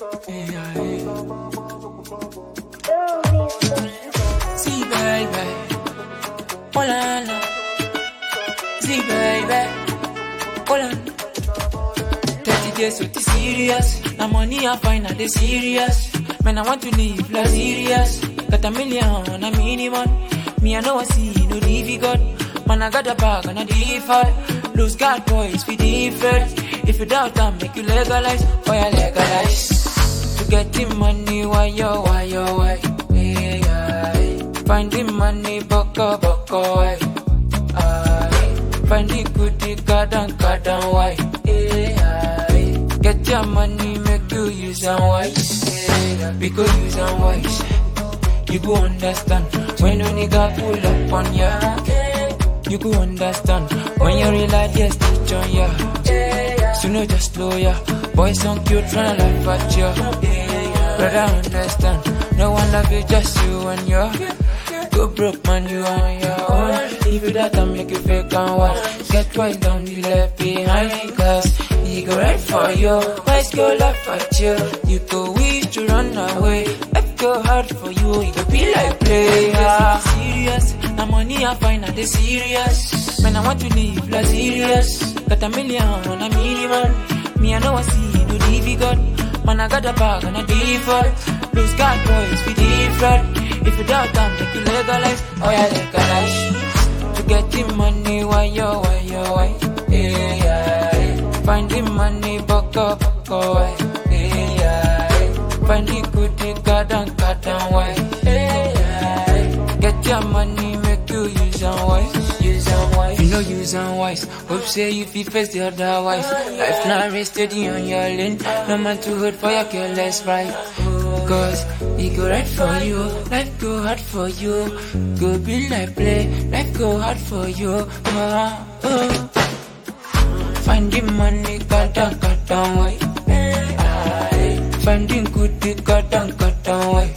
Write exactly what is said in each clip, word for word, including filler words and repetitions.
Yeah, yeah. See, baby. Hola, no. See, baby. Hola. thirty days with the serious. Now money I find out the serious. Man, I want to live like serious. Got a million, a minimum. Me, I know I see no difficult. Man, I got a bag and a default. Lose God boys, we different. If you doubt, I'll make you legalize. Why I legalize? To get the money, why yo, why yo, why? Yeah, yeah. Find the money, boko, boko, why? Find the goodie, garden, garden, why? Yeah, get your money, make you use and wise. Yeah, because use and wise. You go understand when a nigga pull up on ya. You go understand when you realize yes, teach on ya. So no just lawyer, boys so cute tryna laugh at ya. Brother understand, no one love you, just you and ya. Go broke man, you on your own. If you that I make you fake and watch. Get twice down, you left behind. Cause he go right for you. Boys go laugh at you. You go wish to run away. Life go hard for you, it go be like play. Yeah. Serious, now money I find out the serious. Man, I want to live like serious. Got a million, a minimum. Me, I know I see no difficult. Man, I got a bag and a default. Lose God boys, we different. If you doubt, I'll make you legalize. Oh yeah, legalize. To get the money, why yo, why yo, why? Yeah, yeah. Find the money, boko, boko, why? Yeah, yeah. Find the goodie, garden, garden, why? Yeah, yeah. Get your money, make you use and wise. Use and wise. You know use and wise. Hope say you feel face the otherwise. Life not rested on your lane. No man too good for your careless right. Cause it go right for you, life go hard for you. Go be like play, life go hard for you. uh, uh. Find the money, cut down, cut down, way. Find the good, cut down, cut down, way.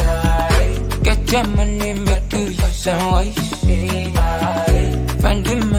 Get your money, make you use and wise. Find the money.